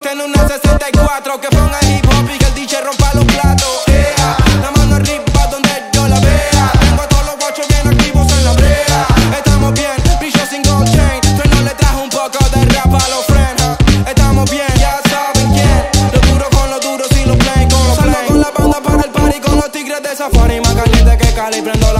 que en una 64. Que ponga hip hop y que el DJ rompa los platos. La mano arriba donde yo la vea. Tengo a todos los guachos bien activos en la brea. Estamos bien, brillo sin gold chain. Trueno le trajo un poco de rap a los friends. Estamos bien, ya saben quién. Lo duro con los duros y los plain con los plain. Salgo con la banda para el party con los tigres de safari. Más caliente que Cali, prendo la